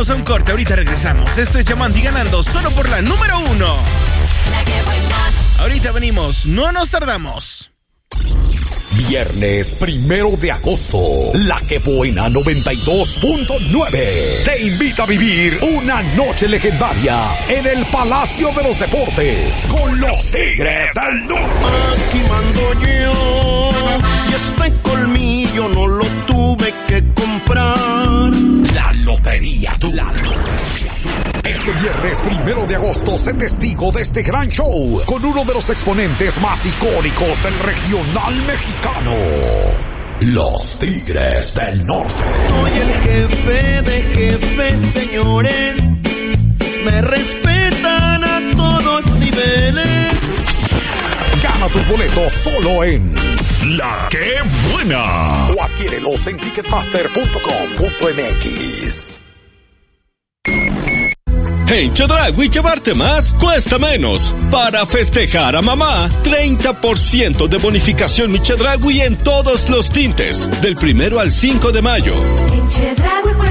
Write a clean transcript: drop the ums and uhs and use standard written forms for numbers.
Vamos a un corte, ahorita regresamos. Esto es Llamando y Ganando solo por la número 1. La que buena. Ahorita venimos, no nos tardamos. Viernes 1 de agosto, La Que Buena 92.9 te invita a vivir una noche legendaria en el Palacio de los Deportes con los Tigres del Norte. Aquí mando yo y este colmillo no lo tuve que comprar. La Lotería Du. Este viernes 1 de agosto, sé testigo de este gran show con uno de los exponentes más icónicos del regional mexicano, los Tigres del Norte. Soy el jefe de jefes, señores. Me respetan a todos niveles. Gana tus boletos solo en La Que Buena. O adquiérelos en ticketmaster.com.mx. En Chedraui llevarte más cuesta menos. Para festejar a mamá, 30% de bonificación mi Chedraui en todos los tintes, del 1 al 5 de mayo. En Chedraui